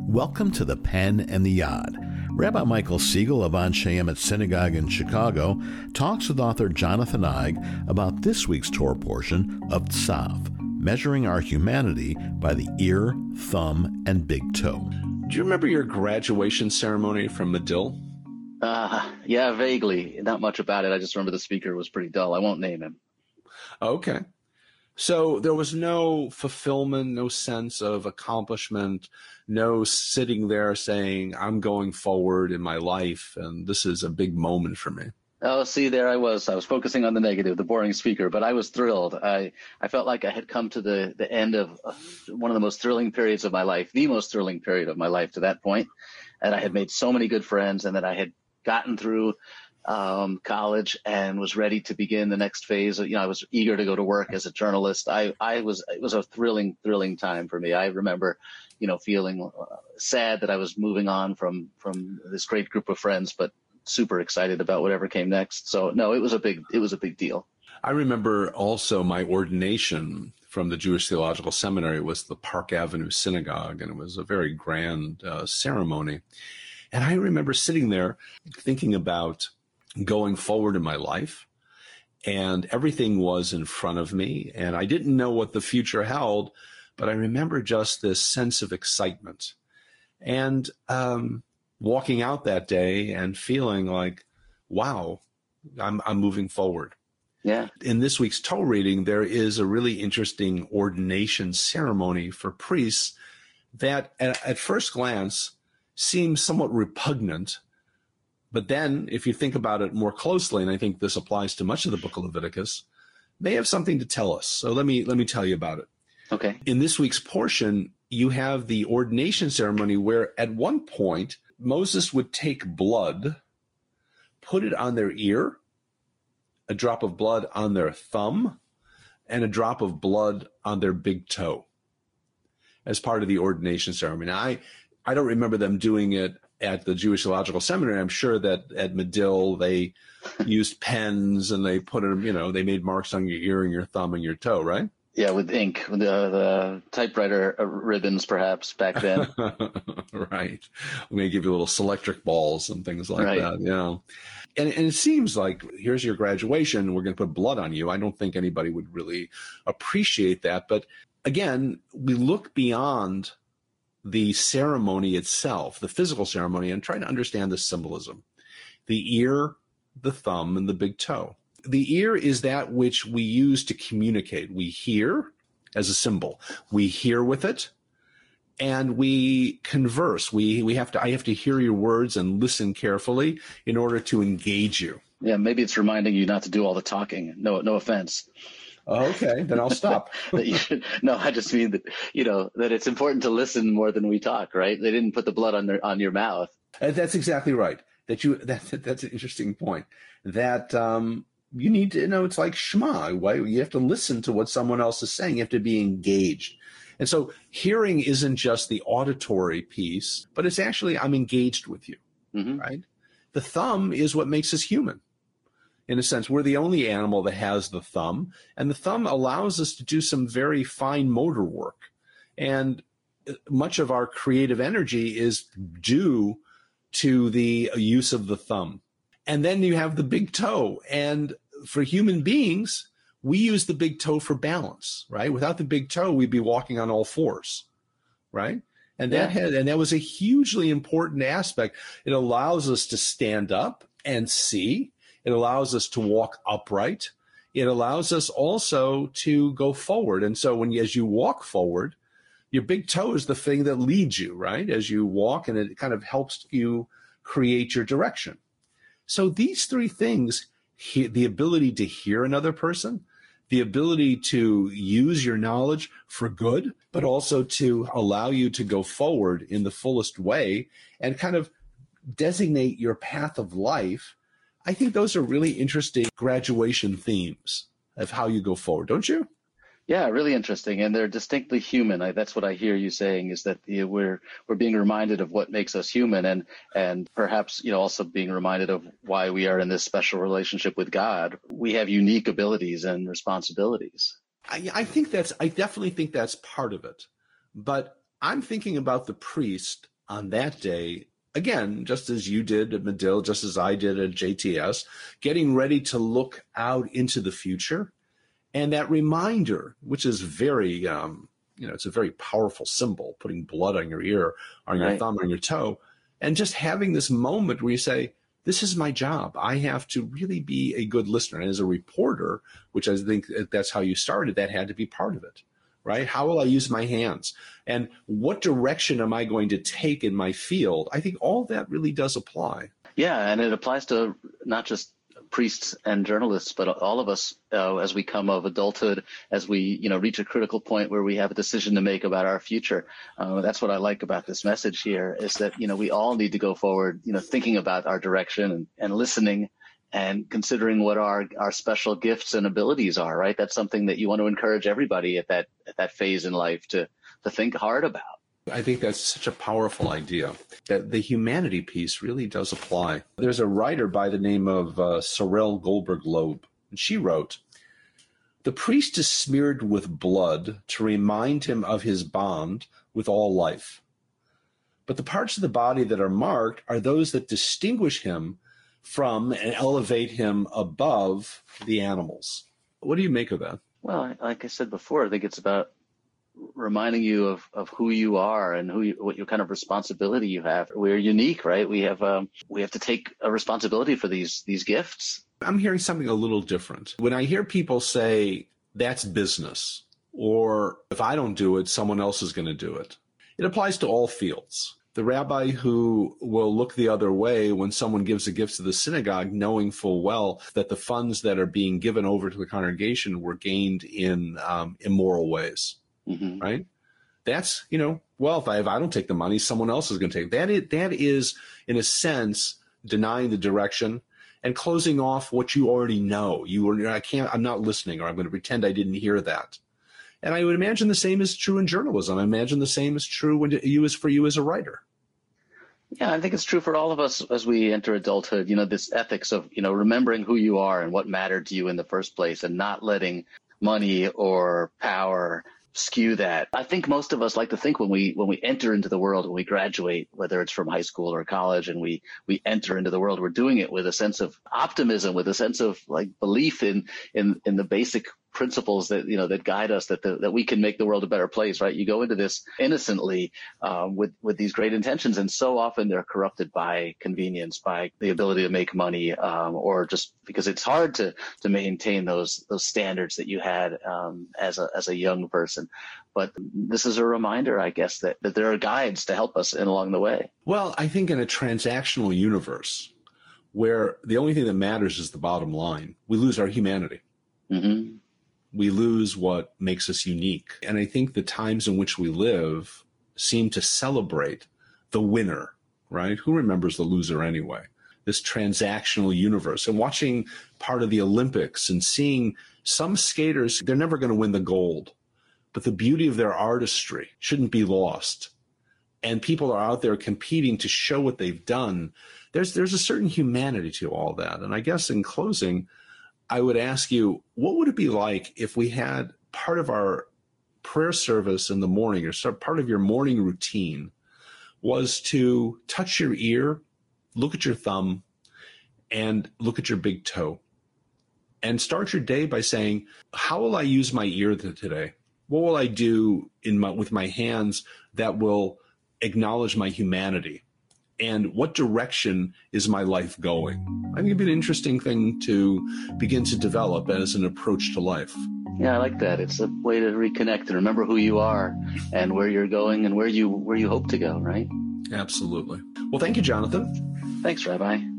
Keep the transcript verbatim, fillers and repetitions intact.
Welcome to the Pen and the Yod. Rabbi Michael Siegel of Anshe Emet Synagogue in Chicago talks with author Jonathan Eig about this week's Torah portion of Tzav, measuring our humanity by the ear, thumb, and big toe. Do you remember your graduation ceremony from Medill? Uh, yeah, vaguely. Not much about it. I just remember the speaker was pretty dull. I won't name him. Okay. So there was no fulfillment, no sense of accomplishment, no sitting there saying, I'm going forward in my life, and this is a big moment for me. Oh, see, there I was. I was focusing on the negative, the boring speaker, but I was thrilled. I, I felt like I had come to the, the end of one of the most thrilling periods of my life, the most thrilling period of my life to that point. And I had made so many good friends, and that I had gotten through um, college and was ready to begin the next phase. You know, I was eager to go to work as a journalist. I, I was, it was a thrilling, thrilling time for me. I remember, you know, feeling sad that I was moving on from, from this great group of friends, but super excited about whatever came next. So no, it was a big, it was a big deal. I remember also my ordination from the Jewish Theological Seminary was the Park Avenue Synagogue, and it was a very grand uh, ceremony. And I remember sitting there thinking about going forward in my life, and everything was in front of me, and I didn't know what the future held, but I remember just this sense of excitement and um, walking out that day and feeling like, wow, I'm, I'm moving forward. Yeah. In this week's Torah reading, there is a really interesting ordination ceremony for priests that at, at first glance seems somewhat repugnant. But then if you think about it more closely, and I think this applies to much of the book of Leviticus, they have something to tell us. So let me let me tell you about it. Okay. In this week's portion, you have the ordination ceremony where at one point Moses would take blood, put it on their ear, a drop of blood on their thumb, and a drop of blood on their big toe as part of the ordination ceremony. Now, I, I don't remember them doing it at the Jewish Theological Seminary. I'm sure that at Medill they used pens and they put it, you know, they made marks on your ear and your thumb and your toe, right? Yeah, with ink, the, the typewriter ribbons, perhaps back then. Right. I'm going to give you little Selectric balls and things like Right. that. You know, and and it seems like here's your graduation. We're going to put blood on you. I don't think anybody would really appreciate that. But again, we look beyond the ceremony itself, the physical ceremony, and try to understand the symbolism. The ear, the thumb, and the big toe. The ear is that which we use to communicate. We hear as a symbol. We hear with it, and we converse. We we have to. I have to hear your words and listen carefully in order to engage you. Yeah, maybe it's reminding you not to do all the talking. No, no offense. Okay, then I'll stop. that you should, no, I just mean that, you know, that it's important to listen more than we talk, right? They didn't put the blood on their on your mouth. Uh, That's exactly right. That you that that's an interesting point. That um, you need to you know it's like Shema. Why you have to listen to what someone else is saying. You have to be engaged. And so hearing isn't just the auditory piece, but it's actually I'm engaged with you, Mm-hmm. right? The thumb is what makes us human. In a sense, we're the only animal that has the thumb, and the thumb allows us to do some very fine motor work. And much of our creative energy is due to the use of the thumb. And then you have the big toe. And for human beings, we use the big toe for balance, right? Without the big toe, we'd be walking on all fours, right? And that Yeah. had, and that was a hugely important aspect. It allows us to stand up and see. It allows us to walk upright. It allows us also to go forward. And so when you, as you walk forward, your big toe is the thing that leads you, right? As you walk, and it kind of helps you create your direction. So these three things, he, the ability to hear another person, the ability to use your knowledge for good, but also to allow you to go forward in the fullest way and kind of designate your path of life. I think those are really interesting graduation themes of how you go forward, don't you? Yeah, really interesting, and they're distinctly human. I, that's what I hear you saying, is that you know, we're we're being reminded of what makes us human, and and perhaps you know also being reminded of why we are in this special relationship with God. We have unique abilities and responsibilities. I, I think that's I definitely think that's part of it, but I'm thinking about the priest on that day, again, just as you did at Medill, just as I did at J T S, getting ready to look out into the future. And that reminder, which is very, um, you know, it's a very powerful symbol, putting blood on your ear, on your right. thumb, on your toe, and just having this moment where you say, this is my job. I have to really be a good listener. And as a reporter, which I think that's how you started, that had to be part of it, right? How will I use my hands? And what direction am I going to take in my field? I think all that really does apply. Yeah, and it applies to not just priests and journalists, but all of us uh, as we come of adulthood, as we, you know, reach a critical point where we have a decision to make about our future. Uh, that's what I like about this message here, is that, you know, we all need to go forward, you know, thinking about our direction and, and listening and considering what our, our special gifts and abilities are, right? That's something that you want to encourage everybody at that, at that phase in life to, to think hard about. I think that's such a powerful idea, that the humanity piece really does apply. There's a writer by the name of uh, Sorel Goldberg Loeb, and she wrote, "The priest is smeared with blood to remind him of his bond with all life. But the parts of the body that are marked are those that distinguish him from and elevate him above the animals." What do you make of that? Well, like I said before, I think it's about reminding you of, of who you are and who you, what your kind of responsibility you have. We're unique, right? We have um, we have to take a responsibility for these these gifts. I'm hearing something a little different. When I hear people say, that's business, or if I don't do it, someone else is going to do it, it applies to all fields. The rabbi who will look the other way when someone gives a gift to the synagogue, knowing full well that the funds that are being given over to the congregation were gained in um, immoral ways. Mm-hmm. Right? That's, you know, well, if I, if I don't take the money, someone else is going to take it. That is, that is, in a sense, denying the direction and closing off what you already know. You are, I can't, I'm not listening, or I'm going to pretend I didn't hear that. And I would imagine the same is true in journalism. I imagine the same is true when you is for you as a writer. Yeah, I think it's true for all of us as we enter adulthood. You know, this ethics of, you know, remembering who you are and what mattered to you in the first place, and not letting money or power skew that. I think most of us like to think when we when we enter into the world, when we graduate, whether it's from high school or college, and we we enter into the world, we're doing it with a sense of optimism, with a sense of like belief in in in the basic principles that, you know, that guide us, that the, that we can make the world a better place, right? You go into this innocently um, with with these great intentions, and so often they're corrupted by convenience, by the ability to make money, um, or just because it's hard to to maintain those those standards that you had um, as a as a young person. But this is a reminder, I guess, that, that there are guides to help us in along the way. Well, I think in a transactional universe where the only thing that matters is the bottom line, we lose our humanity. Mm-hmm. We lose what makes us unique. And I think the times in which we live seem to celebrate the winner, right? Who remembers the loser anyway? This transactional universe. And watching part of the Olympics and seeing some skaters, they're never going to win the gold, but the beauty of their artistry shouldn't be lost. And people are out there competing to show what they've done. There's, there's a certain humanity to all that. And I guess in closing, I would ask you, what would it be like if we had part of our prayer service in the morning, or part of your morning routine, was to touch your ear, look at your thumb, and look at your big toe, and start your day by saying, how will I use my ear today? What will I do in my, with my hands that will acknowledge my humanity? And what direction is my life going? I think it'd be an interesting thing to begin to develop as an approach to life. Yeah, I like that. It's a way to reconnect and remember who you are and where you're going and where you where you hope to go, right? Absolutely. Well, thank you, Jonathan. Thanks, Rabbi.